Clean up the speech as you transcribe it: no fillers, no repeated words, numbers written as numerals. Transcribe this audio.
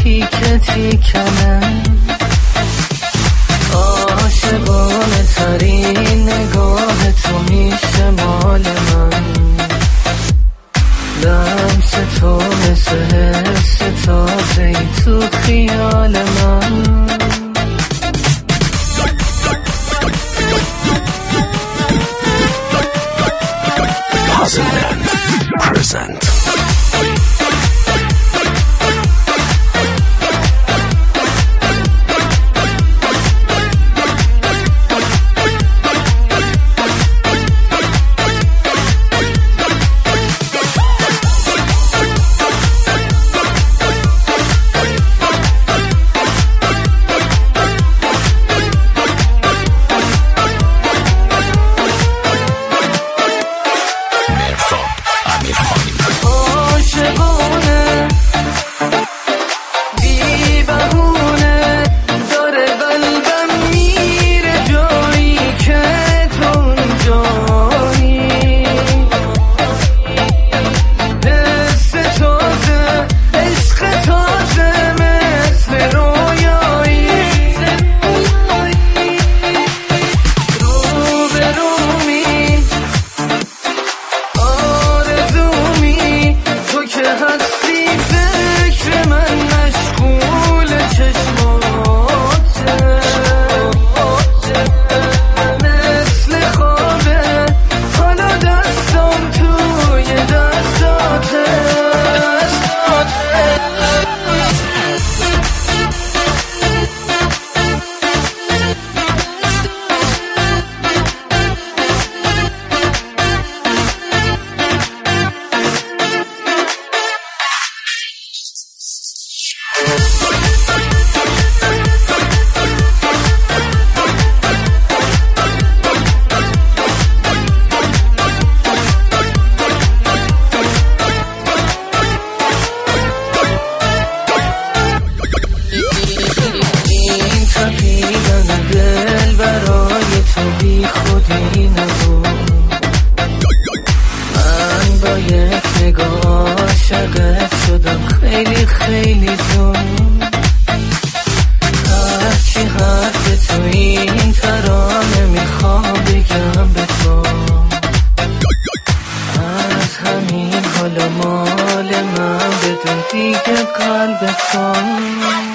تیکه تیکنه، عاشقانه ترین نگاه تو میشه مال من، لمس تو مثل حس تازه‌ای تو خیال من. Present. خودی نبود، من با یک نگاه عاشقت شدم خیلی خیلی جون. هرچی حرف تو این ترانه میخوام بگم به تو، از همین حالا مال من بدون دیگه قلب تو.